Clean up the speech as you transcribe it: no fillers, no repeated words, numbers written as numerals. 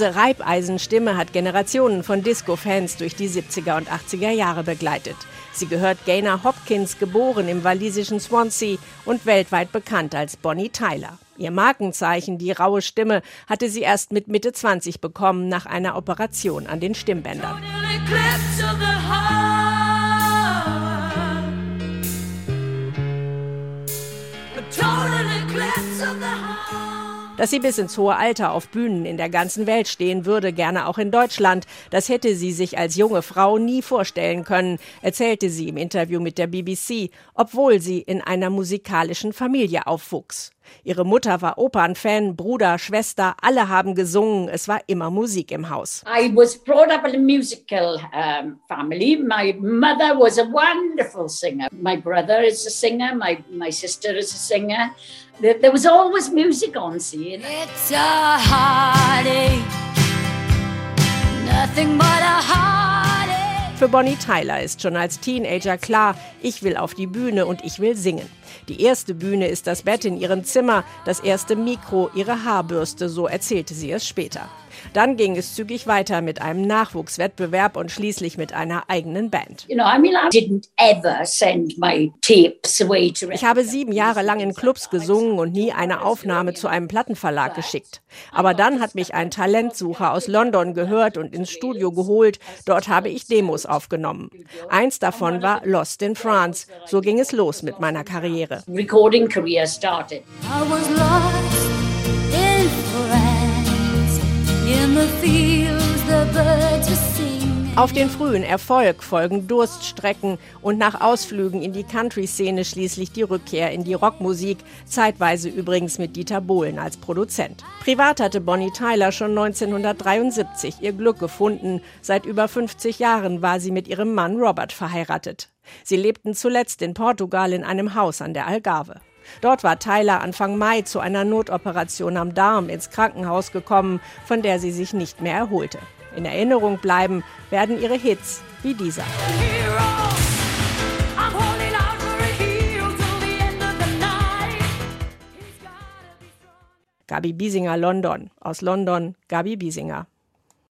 Diese Reibeisenstimme hat Generationen von Disco-Fans durch die 70er und 80er Jahre begleitet. Sie gehört Gaynor Hopkins, geboren im walisischen Swansea und weltweit bekannt als Bonnie Tyler. Ihr Markenzeichen, die raue Stimme, hatte sie erst mit Mitte 20 bekommen, nach einer Operation an den Stimmbändern. Dass sie bis ins hohe Alter auf Bühnen in der ganzen Welt stehen würde, gerne auch in Deutschland, das hätte sie sich als junge Frau nie vorstellen können, erzählte sie im Interview mit der BBC, obwohl sie in einer musikalischen Familie aufwuchs. Ihre Mutter war Opernfan, Bruder, Schwester, alle haben gesungen, es war immer Musik im Haus. I was brought up in a musical family. My mother was a wonderful singer. My brother is a singer, my sister is a singer. There was always music on scene. It's a heartache, nothing but a heartache. Für Bonnie Tyler ist schon als Teenager klar, ich will auf die Bühne und ich will singen. Die erste Bühne ist das Bett in ihrem Zimmer, das erste Mikro, ihre Haarbürste, so erzählte sie es später. Dann ging es zügig weiter mit einem Nachwuchswettbewerb und schließlich mit einer eigenen Band. I didn't ever send my tapes away to. Ich habe 7 Jahre lang in Clubs gesungen und nie eine Aufnahme zu einem Plattenverlag geschickt. Aber dann hat mich ein Talentsucher aus London gehört und ins Studio geholt. Dort habe ich Demos aufgenommen. Eins davon war Lost in France. So ging es los mit meiner Karriere. Recording career started. I was lost in France, in the fields the birds were singing. Auf den frühen Erfolg folgen Durststrecken und nach Ausflügen in die Country-Szene schließlich die Rückkehr in die Rockmusik, zeitweise übrigens mit Dieter Bohlen als Produzent. Privat hatte Bonnie Tyler schon 1973 ihr Glück gefunden. Seit über 50 Jahren war sie mit ihrem Mann Robert verheiratet. Sie lebten zuletzt in Portugal in einem Haus an der Algarve. Dort war Tyler Anfang Mai zu einer Notoperation am Darm ins Krankenhaus gekommen, von der sie sich nicht mehr erholte. In Erinnerung bleiben werden ihre Hits wie dieser. Gabi Biesinger, London. Aus London, Gabi Biesinger.